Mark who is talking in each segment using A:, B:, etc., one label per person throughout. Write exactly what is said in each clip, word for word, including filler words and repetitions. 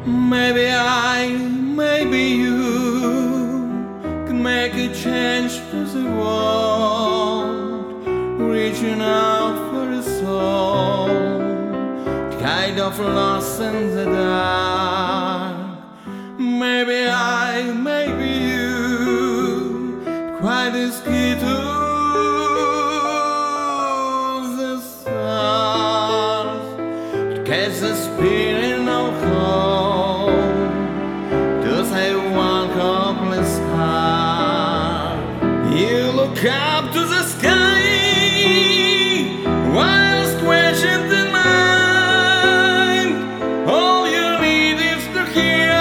A: Maybe I, maybe you can make a change to the world, reaching out for a soul, kind of lost in the dark. Maybe I, maybe you, quite as key to the stars, to catch the spirit of hope, to say one hopeless heart. You look up to the sky while squashing the mind. All you need is to hear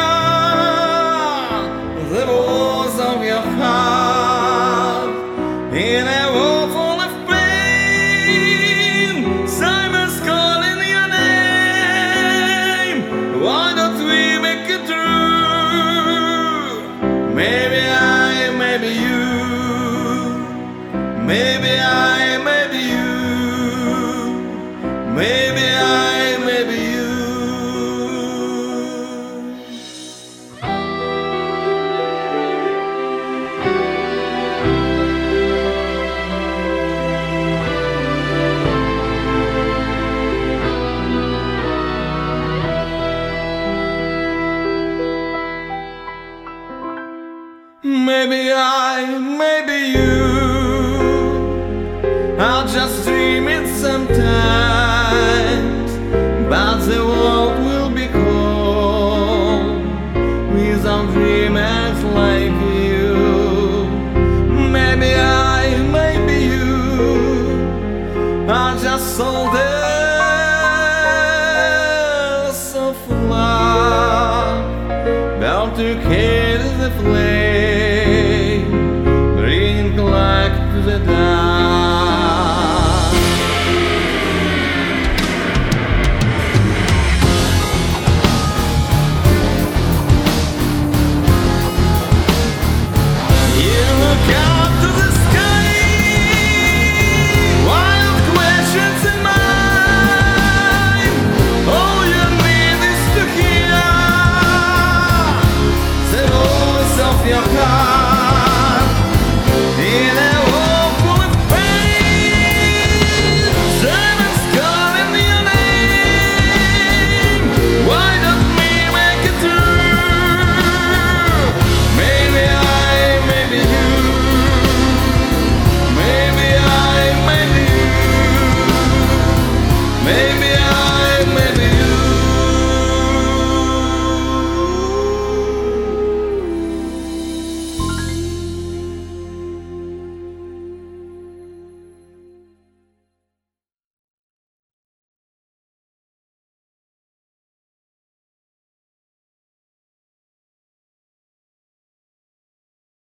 A: the voice of your heart. In a world full of pain, Simon's calling your name. Why don't we make it true? Maybe I, maybe you. Maybe I, maybe you. Maybe I, maybe you. Maybe I, maybe you. I'll just dream it sometimes, but the world will be cold without dreamers like you. Maybe I, maybe you. I'll just soldiers of love, bound to carry